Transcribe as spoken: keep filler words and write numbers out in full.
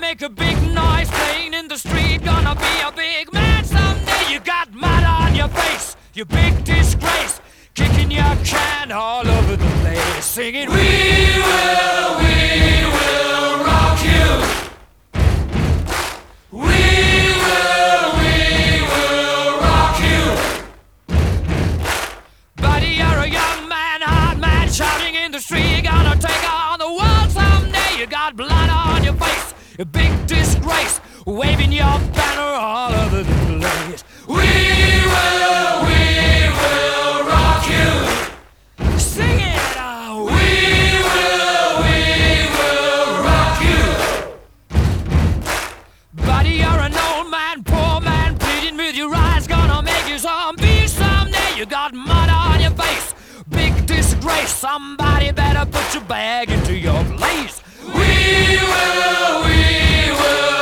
make a big noise playing in the street. Gonna be a big man someday. You got mud on your face, you big disgrace. Kicking your can all over the place, singing, we will, we will rock you. We will, we will rock you. Buddy, you're a young man, hard man, shouting in the street. You're gonna take on the world someday. You got blood on your face, a big disgrace, waving your banner all over the place. We will, we will rock you. Sing it out. We will, we will rock you. Buddy, you're an old man, poor man, pleading with your eyes. Gonna make you zombie someday. You got mud on your face, big disgrace. Somebody better put your bag into your place. We will, we will